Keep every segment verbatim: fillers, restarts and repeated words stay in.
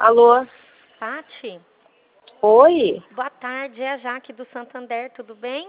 Alô? Pati? Oi? Boa tarde, é a Jaque do Santander, tudo bem?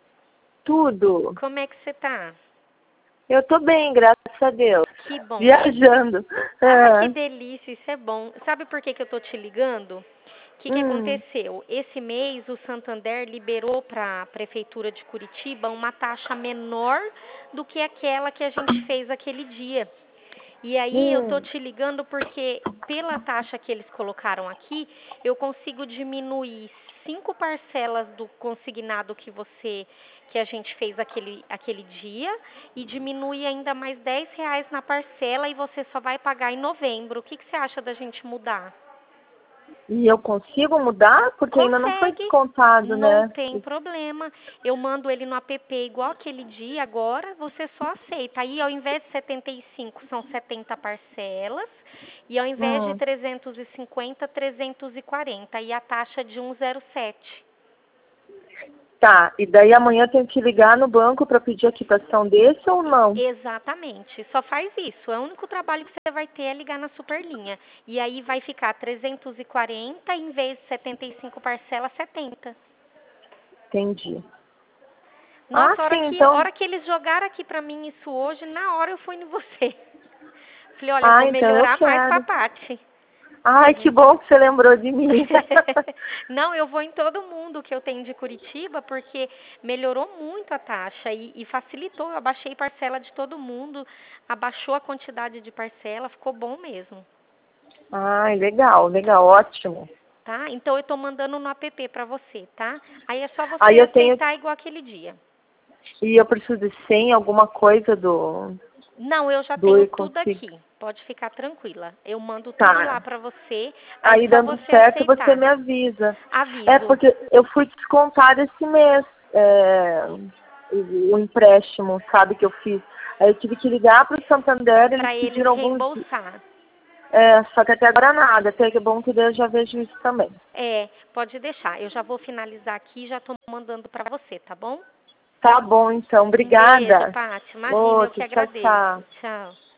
Tudo? Como é que você tá? Eu tô bem, graças a Deus. Que bom. Viajando. Ah, que Ah. delícia, isso é bom. Sabe por que, que eu tô te ligando? O que, que Hum. aconteceu? Esse mês o Santander liberou para a Prefeitura de Curitiba uma taxa menor do que aquela que a gente fez aquele dia. E aí eu tô Hum. te ligando porque pela taxa que eles colocaram aqui, eu consigo diminuir cinco parcelas do consignado que você que a gente fez aquele, aquele dia e diminuir ainda mais dez reais na parcela e você só vai pagar em novembro. O que, que você acha da gente mudar? E eu consigo mudar? Porque ainda não foi Consegue, descontado, não né? tem problema. Eu mando ele no app igual aquele dia, agora você só aceita. Aí ao invés de setenta e cinco são setenta parcelas e ao invés de Hum. trezentos e cinquenta, trezentos e quarenta e a taxa de cento e sete. Tá, e daí amanhã eu tenho que ligar no banco para pedir a quitação desse ou não? Exatamente, só faz isso. O único trabalho que você vai ter é ligar na Superlinha. E aí vai ficar trezentos e quarenta em vez de setenta e cinco parcelas, setenta. Entendi. Ah, Nossa, a hora sim, que, a então. hora que eles jogaram aqui pra mim isso hoje, na hora eu fui em você. Falei, olha, eu Ah, vou então eu melhorar mais com a quero. Paty. Ai, que bom que você lembrou de mim. Não, eu vou em todo mundo que eu tenho de Curitiba, porque melhorou muito a taxa e, e facilitou. Eu abaixei parcela de todo mundo, abaixou a quantidade de parcela, ficou bom mesmo. Ai, legal, legal, ótimo. Tá? Então eu tô mandando no app pra você, tá? Aí é só você Aí eu tenho. aceitar igual aquele dia. E eu preciso de senha, alguma coisa do. Não, eu já do tenho e tudo consigo. aqui. Pode ficar tranquila. Eu mando tudo lá Tá. pra você. Aí é Aí só dando você certo, você aceitar. me avisa. É Aviso. porque eu fui descontar esse mês é, o, o empréstimo, sabe, que eu fiz. Aí eu tive que ligar para o Santander, eles Pra eles pediram alguns dias. reembolsar. É, só que até agora nada. Até que é bom que eu já vejo isso também. É, pode deixar. Eu já vou finalizar aqui e já tô mandando pra você, tá bom? Tá bom, então. Um beijo, Obrigada. Paty. Imagina, eu que Outro, tchau, agradeço. tchau. Tchau.